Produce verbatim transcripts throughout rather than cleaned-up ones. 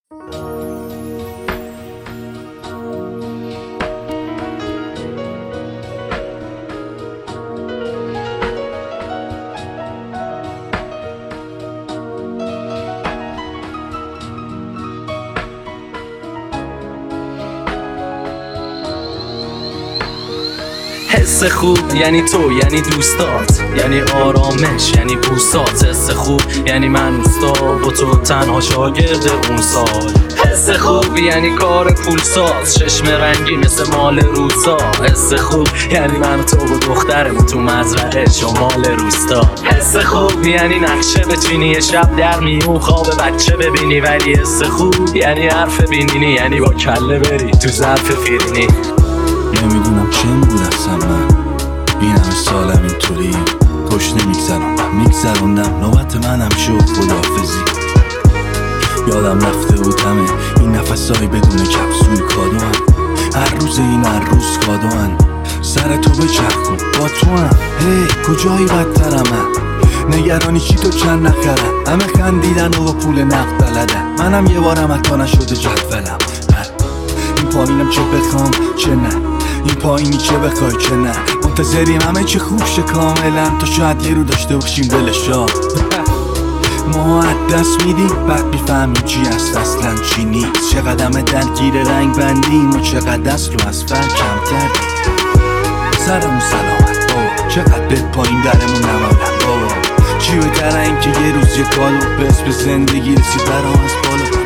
حس خوب یعنی تو، یعنی دوستات، یعنی آرامش، یعنی بوسات. حس خوب یعنی من اوستا با تو تنها شاگرد اون سال. حس خوب یعنی کار پولساز، چشم رنگی مثل مال روسا. حس خوب یعنی من و تو و دخترمون تو مزرعه شمال روستا. حس خوب یعنی نقشه بچینی شب در میون خواب بچه ببینی. ولی حس خوب یعنی حرف بینینی، یعنی با کله بری تو ظرف فیرینی. نمیدونم چند بود اصلا من این همه سالم اینطوری خوش نمیگذرم میگذروندم نوبت منم شد خداحافظی. یادم رفته بود همه این نفسای بدون کپسول کادوان. هر روز این هر روز کادوان. سر تو بچرخون با تو هم هی کجایی بدترم من. نگرانی چی تو چند نخرم. همه خندیدن و با پول نقد بلدن. منم یه بارم حتی نشده جدولم. این پایینم چه بخوام چه نه، این پایینی چه بخوای چه نه. منتظریم همه چه خوب شه کاملا تا شاید یه رو داشته باشیم دل شاد. ما از دست میدیم بعد میفهمیم چی هست اصلا چی نیست. چقدر همه درگیر رنگ بندیم و چقدر اصل و اصفر کمتر. سرمون سلامت بابا، چقدر به پایین درمون نمالم بابا. چی بهتره این که یه روز یه کالو به اسم زندگی رسید برام از بالا.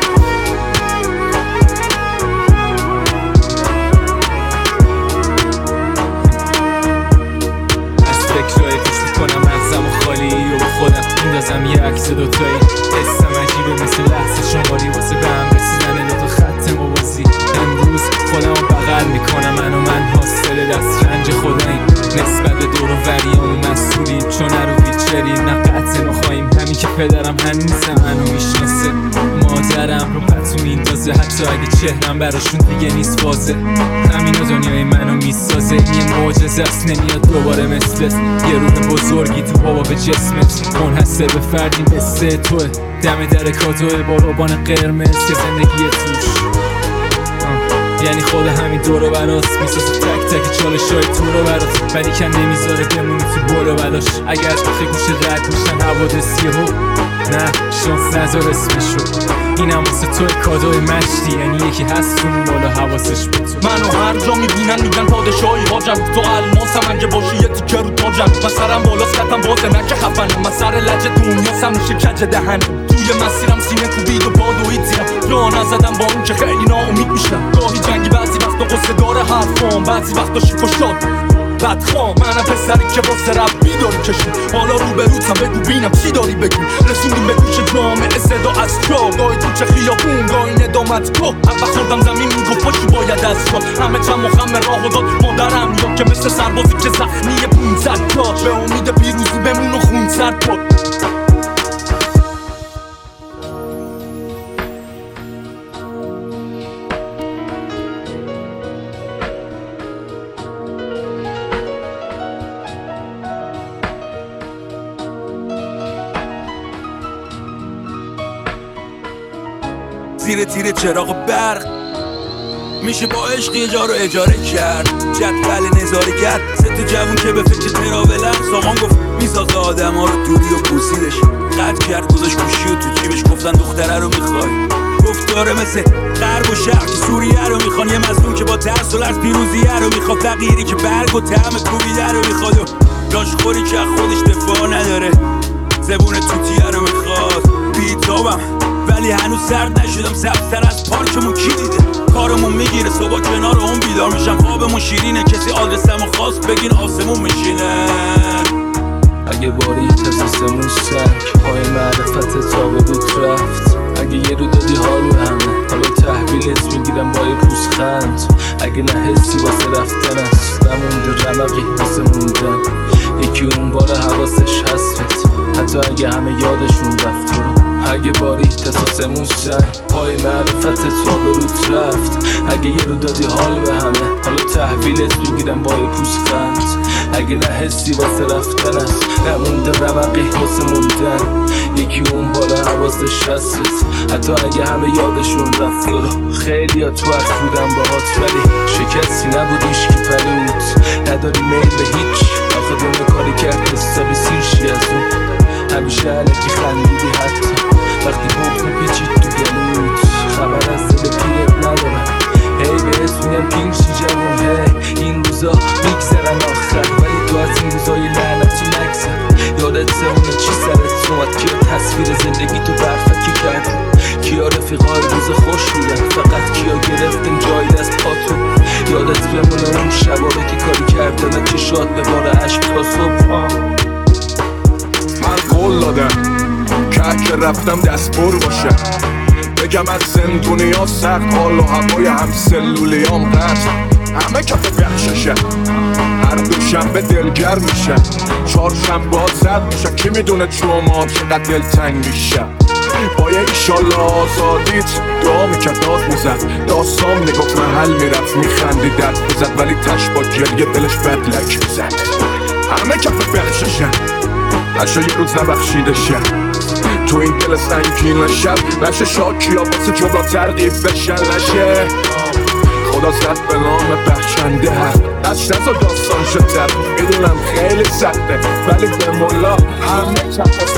فکرهای پیش میکنم مغزم و خالی و با خودم میندازم یه عکس دوتایی. حسم عجیبه مثل لحظه شماری واسه به هم رسیدن دوتا خط موازی. امروز خودم رو بغل میکنم، من و من حاصل دست رنج خوداییم. نسبت به دور و وریامون مسئولیم چون رو ویچریم نه قطع نخواهیم. همین که پدرم هنوزم منو میشناسه، مادرم رو پتو میندازه حتی اگه چهرم براشون دیگه نیست واضح. همینا دنیای منو میسازه، یه معجزه است نمیاد دوباره مثلت. یه روح بزرگی تو بابا به جسمت منحصر به فردی مثل توه. دم در کادوه با روبان قرمز که زندگی توش یعنی خود همین دور و براست میسازه تک تک چالشای تو رو برات. ولی کن نمیذاره بمونی تو بول و بلاش. اگر تو گوشه رد میشن حوادثی ها نه شانس نذار اسمشو. اینم واسه توی کادوی مشتی، یعنی یکی هست اون بالا حواسش به تو. منو هر جا میبینن میگن پادشاهی حاجم. تو الماسم اگه باشی یه تیکه رو تاجم. من سرم بالاست خطم بازه نکه خفنم. من سر لجه دنیاسم میشه کج دهنم. توی مسیرم سینه کوبید و باد و هیت زیرم. راه نزدم با اون که خیلی ناامید میشم. گاهی جنگی بعضی وقتا قصه داره حرفام، بعضی وقتا شیک و شاد بدخوام. منم پسری که واسه رب بیداری کشیم. حالا رو به روتم بگو بینم چی داری بگو. رسوندیم به گوش جامعه صدا از جا. گاهی تو چه خیابون گاهی ندامت گاه. اول خوردم زمین میگو پاشی باید از شاد. همه چم و خم راه و داد مادرم یا که مثل سربازی که زخمی پونصد تا. به امید پیروزی بمون و خون سر پا. زیر تیر چراغ برق میشه با عشق یه جا رو اجاره کرد. جدول نظاره کرد سه تا جوون که به فکر تراولن. سامان گفت میسازه آدم ها رو دوری و بوسیدش. قد کرد گذاشت گوشی و تو جیبش. گفتن دختره رو میخوای. گفت داره مثل غرب و شرق سوریه رو میخوان. یه مظلوم که با ترس و لرز پیروزیه رو میخواد. فقیری که برگ و طعم کوبیده رو میخواد. و لاشخوری که خودش دفاع نداره. زبون توتیه رو میخواد. بیتابم ولی هنوز سرد نشدم. سبزتر از پارکمون کی دیده. کارمون میگیره صبح کنار اون بیدار میشم. خوابمون شیرینه کسی آدرسمو خواست بگین آسمون میشینه. اگه باری تساسمون سک پای معرفت تا به بود رفت. اگه یه رو دادی حال به همه حالا تحویلت میگیرم با یه پوزخند. اگه نه حسی واسه رفتن است نمونده رمقی واسه موندن. یکی اون بار حواسش هستت حتی اگه همه یادشون رفت رو. اگه باری تساسمون سک پای معرفت تا به رود رفت. اگه یه رو دادی حال به همه حالا تحویلت میگیرم با یه پوزخند. اگه نه حسی واسه رفتن است، نمونده رمقی واسه موندن. یکی اون بالا حواسش هست، حتی اگه همه یادشون رفت رو خیلی ها تو اخ بودن باهات، ولی شکستی نبود ایشکی پلوت. نداری میل به هیچ، آخه دونه کاری کرد حسابی سیرشی از اون. همیشه علکی خندیدی حتی وقتی بغز میپیچید تو گلوت. خبر از دل پیرت ندارم، هی بهت میگم پینشی جوان. هی این روزا میگذرن آخر، ولی تو از این روزای لعنتی نگذر. یادت اونه چی سرت اومد، کیا تصویر زندگی تو برفکی کرد، کیا رفیقای روز خوش بودن، فقط کیا گرفتن جای دست پاتون. یادت بمونه اون شباره که کاری کردن چشات به بار عشق تا صبح. من قول دادم که که رفتم دست بر باشه، بگم از زندونی ها سخت، حال و هوای هم سلولیام قطع، همه کف بخششه. هر دوشنبه دلگر میشه، چهارشنبه ها زد میشه، کی میدونه جمعه چقدر دلتنگ میشه. با یه ایشالله آزادیت دعا میکرد داد میزد، داستان میگفت محل میرفت میخندی دست میزد، ولی تش با گریه دلش بدلک میزد. همه کف بخششه، نشه یه روز نبخشیده شه تو این دل سنگین شب، نشه شاکی ها واسه جبرا ترقیب بشن. نشه خدا زد به نام بخشنده هست، دست نزا داستان شده. میدونم خیلی سخته ولی به مولا همه کف